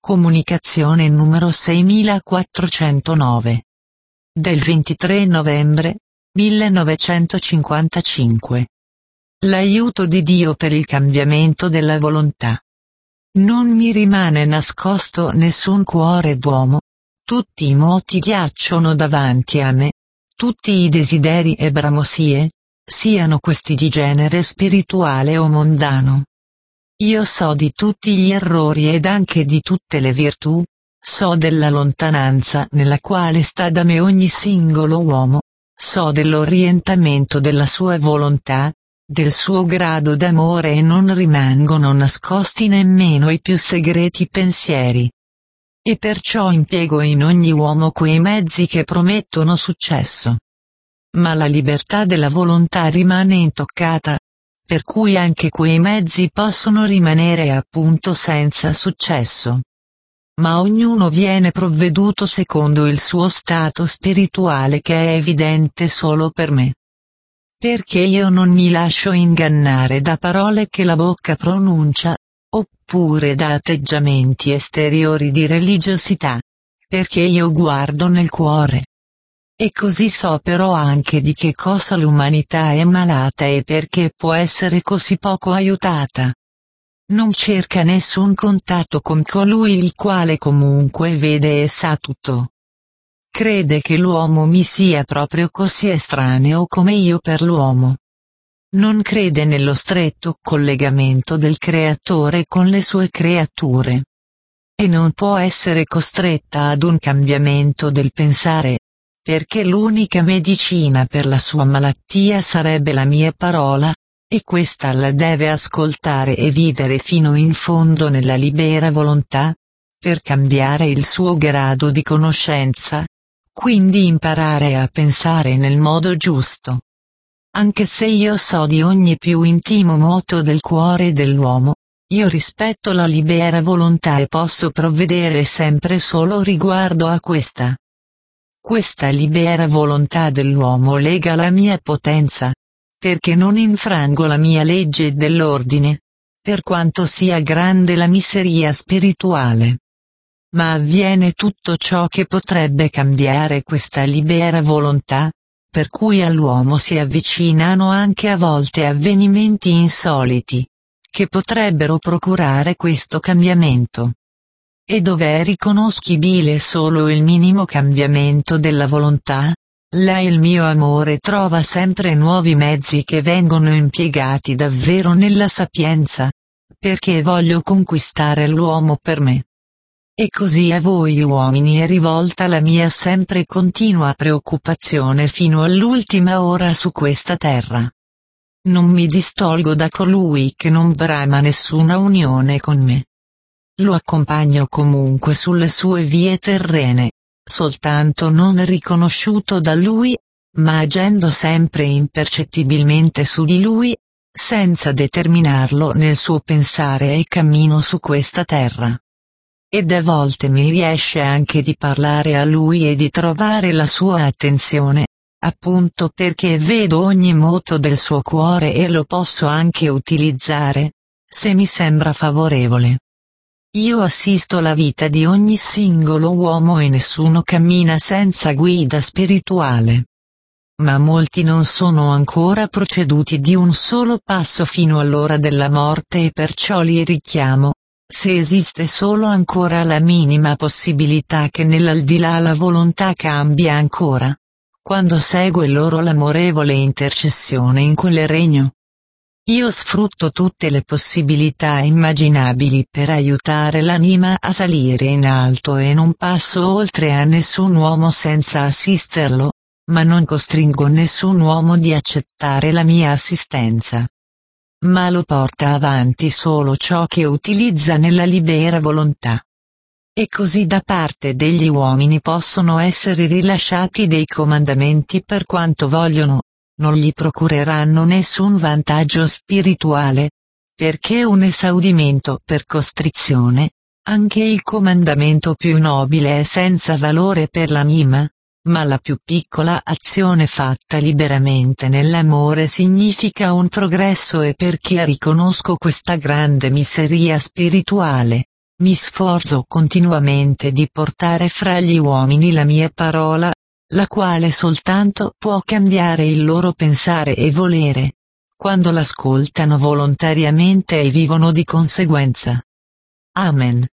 Comunicazione numero 6409. Del 23 novembre 1955. L'aiuto di Dio per il cambiamento della volontà. Non mi rimane nascosto nessun cuore d'uomo. Tutti i moti giacciono davanti a me. Tutti i desideri e bramosie, siano questi di genere spirituale o mondano. Io so di tutti gli errori ed anche di tutte le virtù, so della lontananza nella quale sta da me ogni singolo uomo, so dell'orientamento della sua volontà, del suo grado d'amore e non rimangono nascosti nemmeno i più segreti pensieri. E perciò impiego in ogni uomo quei mezzi che promettono successo. Ma la libertà della volontà rimane intoccata, per cui anche quei mezzi possono rimanere appunto senza successo. Ma ognuno viene provveduto secondo il suo stato spirituale che è evidente solo per me. Perché io non mi lascio ingannare da parole che la bocca pronuncia, oppure da atteggiamenti esteriori di religiosità. Perché io guardo nel cuore. E così so però anche di che cosa l'umanità è malata e perché può essere così poco aiutata. Non cerca nessun contatto con colui il quale comunque vede e sa tutto. Crede che l'uomo mi sia proprio così estraneo come io per l'uomo. Non crede nello stretto collegamento del creatore con le sue creature. E non può essere costretta ad un cambiamento del pensare, perché l'unica medicina per la sua malattia sarebbe la mia parola, e questa la deve ascoltare e vivere fino in fondo nella libera volontà, per cambiare il suo grado di conoscenza, quindi imparare a pensare nel modo giusto. Anche se io so di ogni più intimo moto del cuore dell'uomo, io rispetto la libera volontà e posso provvedere sempre solo riguardo a questa. Questa libera volontà dell'uomo lega la mia potenza, perché non infrango la mia legge dell'ordine, per quanto sia grande la miseria spirituale. Ma avviene tutto ciò che potrebbe cambiare questa libera volontà, per cui all'uomo si avvicinano anche a volte avvenimenti insoliti, che potrebbero procurare questo cambiamento. E dove è riconoscibile solo il minimo cambiamento della volontà, là il mio amore trova sempre nuovi mezzi che vengono impiegati davvero nella sapienza, perché voglio conquistare l'uomo per me. E così a voi uomini è rivolta la mia sempre continua preoccupazione fino all'ultima ora su questa terra. Non mi distolgo da colui che non brama nessuna unione con me. Lo accompagno comunque sulle sue vie terrene, soltanto non riconosciuto da lui, ma agendo sempre impercettibilmente su di lui, senza determinarlo nel suo pensare e cammino su questa terra. Ed a volte mi riesce anche di parlare a lui e di trovare la sua attenzione, appunto perché vedo ogni moto del suo cuore e lo posso anche utilizzare, se mi sembra favorevole. Io assisto la vita di ogni singolo uomo e nessuno cammina senza guida spirituale. Ma molti non sono ancora proceduti di un solo passo fino all'ora della morte e perciò li richiamo, se esiste solo ancora la minima possibilità che nell'aldilà la volontà cambia ancora, quando segue loro l'amorevole intercessione in quel regno. Io sfrutto tutte le possibilità immaginabili per aiutare l'anima a salire in alto e non passo oltre a nessun uomo senza assisterlo, ma non costringo nessun uomo di accettare la mia assistenza. Ma lo porta avanti solo ciò che utilizza nella libera volontà. E così da parte degli uomini possono essere rilasciati dei comandamenti per quanto vogliono. Non gli procureranno nessun vantaggio spirituale, perché un esaudimento per costrizione, anche il comandamento più nobile è senza valore per l'anima, ma la più piccola azione fatta liberamente nell'amore significa un progresso e perché riconosco questa grande miseria spirituale, Mi sforzo continuamente di portare fra gli uomini la mia parola, la quale soltanto può cambiare il loro pensare e volere, quando l'ascoltano volontariamente e vivono di conseguenza. Amen.